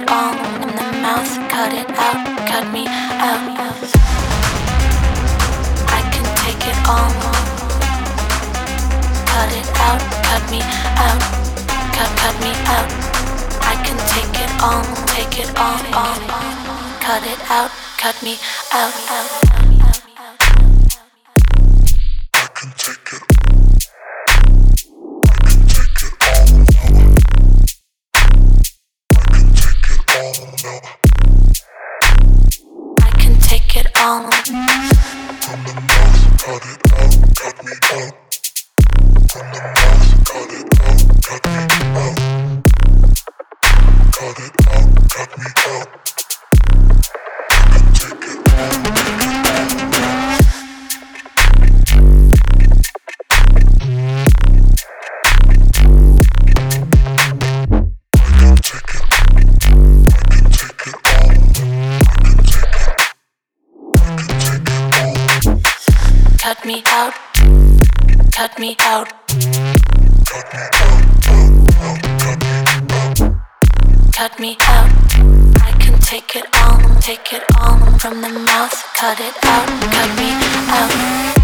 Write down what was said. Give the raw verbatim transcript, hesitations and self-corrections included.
it all in the mouth, cut it out, cut me out. I can take it all. Cut it out, cut me out, cut, cut me out. I can take it all, take it all, all. Cut it out, cut me out, out. I can take it. I can take it all now. I can take it all now. I can take it all. From the mouth, cut it out, cut me out. From the mouth, cut it out, cut me out. Cut it out, cut me out. I can take it all, take it all now. Cut me out, cut me out, cut me out, out, out, cut me out, cut me out. I can take it all, take it all from the mouth, cut it out, cut me out.